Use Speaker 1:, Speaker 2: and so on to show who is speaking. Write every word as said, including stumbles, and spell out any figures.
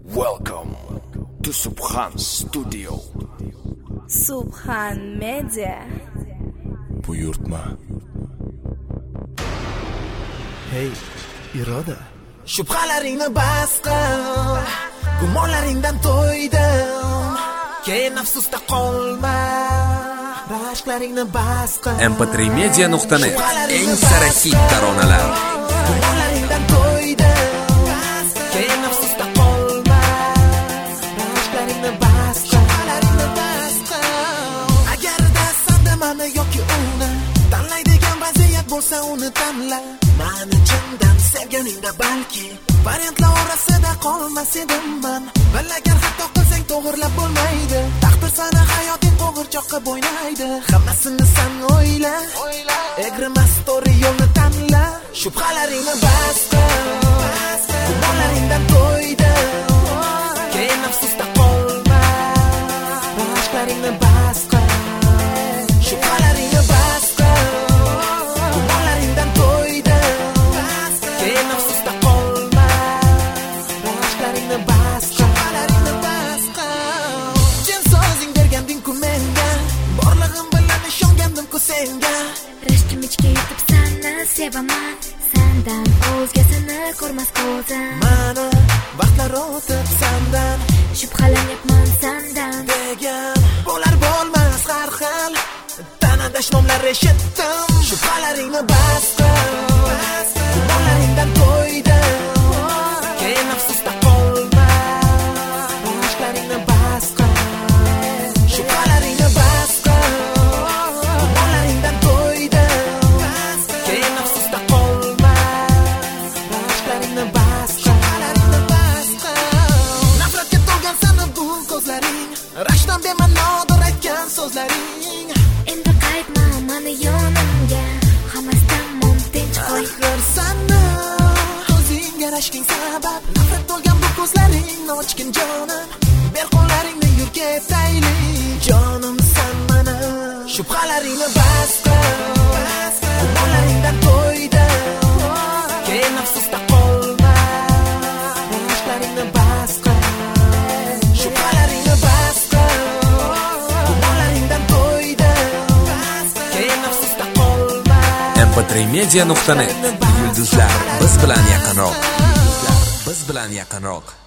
Speaker 1: Welcome to Subhan Studio.
Speaker 2: Subhan Media.
Speaker 1: Buyurtma.
Speaker 3: Hey, Iroda.
Speaker 4: Shubhalaringni bas qil, gumonlaringdan to'ydim. Keyin afsusda qolma, rashklaringni bas qil.
Speaker 5: em p три media nuqta net eng sara hit taronalar.
Speaker 4: Gumonlaringdan to'ydim. Keyin afsusda qolma, rashklaringni bas qil. Shubhalaringni bas qil. Agarda sanda mani yoki uni tanlaydigan vaziyat bo'lsa, uni tanla. Mani chindan sevganingda balki variantlar orasida qolmas edimman. Bilagan xato qilsang to'g'rilab bo'lmaydi. Taqdir sana hayoting qo'g'irchoqqa bo'ynaydi. Hammasini sen o'yla, egrimas to'g'ri yo'lni tanla. Shubhalaringni bas qil, gumonlaringdan to'ydim. Keyin afsusda qolma, rashklaringni bas qil. Shubhalaringni bas qil, gumonlaringdan to'ydim. Keyin afsusda qolma, rashklaringni bas qil. Shubhalaringni bas qil. Chin so'zing berganding-ku menga, borlig'im bilan ishongandim-ku senga.
Speaker 6: Rishtim ichga yutib seni sevaman, sendan o'zgasini ko'rmas ko'zim.
Speaker 4: Mana vaqtlar o'tib sendan
Speaker 6: Shubhalanyapman sendan
Speaker 4: degan bo'lar bo'lmas har xil tanada shnomlar eshitdim. Shubhalaringni bas qil, gumonlaringdan to'ydim. Keyin afsusda qolma, rashklaringni bas qil. Shubhalaringni bas qil, gumonlaringdan to'ydim. Keyin afsusda qolma, rashklaringni bas qil. Shubhalaringni bas qil. Nafratga to'lgan seni bu ko'zlaring, rashdan bemalol aytgan so'zlaring.
Speaker 6: Endi qaytma mani yonimga, hammasidan mum tinch qo'y.
Speaker 4: Axir seni ko'zingga rashking sabab, nafrat to'lgan bu ko'zlaring ochgin jonim. Ber qo'llaringni yur ketaylik, jonim sen mana. Shubhalaringni bas qil, gumonlaringdan to'ydim. Keyin afsusda qolma, rashklaringni bas qil. Shubhalaringni bas qil, gumonlaringdan to'ydim. Keyin afsusda qolma.
Speaker 5: em p три media nuqta net. Yulduzlar biz bilan yaqinroq. Yulduzlar biz bilan yaqinroq.